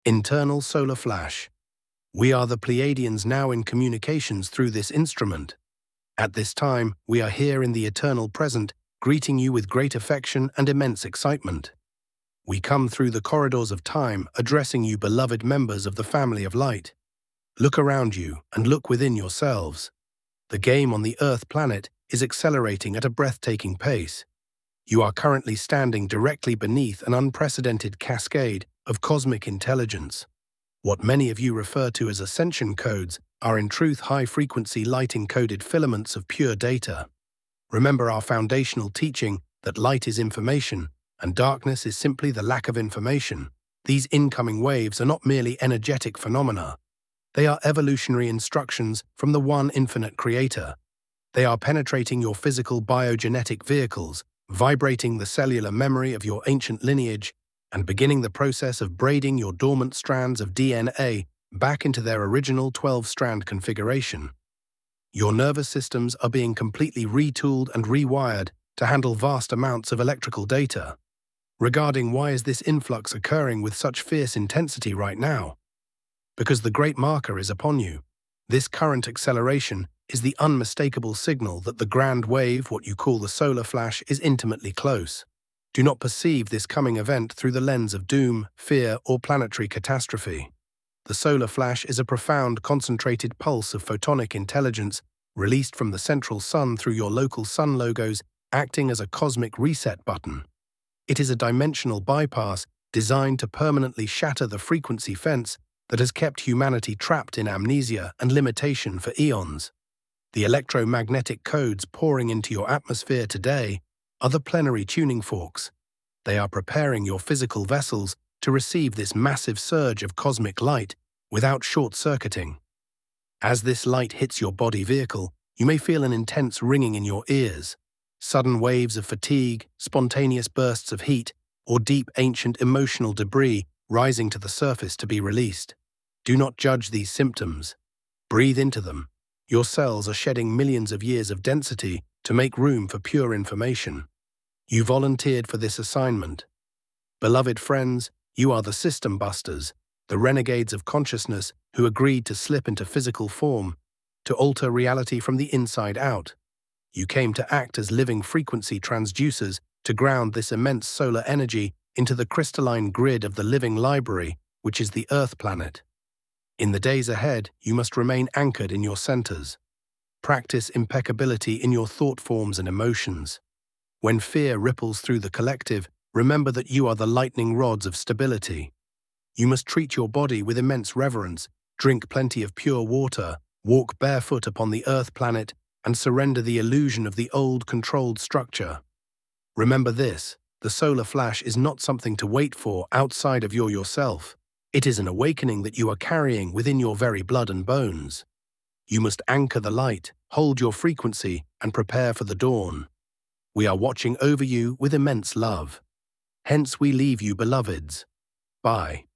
Internal solar flash. We are the Pleiadians now in communications through this instrument. At this time, we are here in the eternal present, greeting you with great affection and immense excitement. We come through the corridors of time, addressing you beloved members of the family of light. Look around you and look within yourselves. The game on the Earth planet is accelerating at a breathtaking pace. You are currently standing directly beneath an unprecedented cascade of cosmic intelligence. What many of you refer to as ascension codes are in truth high-frequency light-encoded filaments of pure data. Remember our foundational teaching that light is information and darkness is simply the lack of information. These incoming waves are not merely energetic phenomena. They are evolutionary instructions from the one infinite creator. They are penetrating your physical biogenetic vehicles, vibrating the cellular memory of your ancient lineage, and beginning the process of braiding your dormant strands of DNA back into their original 12-strand configuration. Your nervous systems are being completely retooled and rewired to handle vast amounts of electrical data. Regarding why is this influx occurring with such fierce intensity right now? Because the great marker is upon you. This current acceleration is the unmistakable signal that the grand wave, what you call the solar flash, is intimately close. Do not perceive this coming event through the lens of doom, fear, or planetary catastrophe. The solar flash is a profound, concentrated pulse of photonic intelligence released from the central sun through your local sun logos, acting as a cosmic reset button. It is a dimensional bypass designed to permanently shatter the frequency fence that has kept humanity trapped in amnesia and limitation for eons. The electromagnetic codes pouring into your atmosphere today are the plenary tuning forks. They are preparing your physical vessels to receive this massive surge of cosmic light without short-circuiting. As this light hits your body vehicle, you may feel an intense ringing in your ears, sudden waves of fatigue, spontaneous bursts of heat, or deep ancient emotional debris rising to the surface to be released. Do not judge these symptoms. Breathe into them. Your cells are shedding millions of years of density to make room for pure information. You volunteered for this assignment. Beloved friends, you are the system busters, the renegades of consciousness who agreed to slip into physical form, to alter reality from the inside out. You came to act as living frequency transducers to ground this immense solar energy into the crystalline grid of the living library, which is the Earth planet. In the days ahead, you must remain anchored in your centers. Practice impeccability in your thought forms and emotions. When fear ripples through the collective, remember that you are the lightning rods of stability. You must treat your body with immense reverence, drink plenty of pure water, walk barefoot upon the Earth planet, and surrender the illusion of the old controlled structure. Remember this, the solar flash is not something to wait for outside of yourself. It is an awakening that you are carrying within your very blood and bones. You must anchor the light, hold your frequency, and prepare for the dawn. We are watching over you with immense love. Hence we leave you, beloveds. Bye.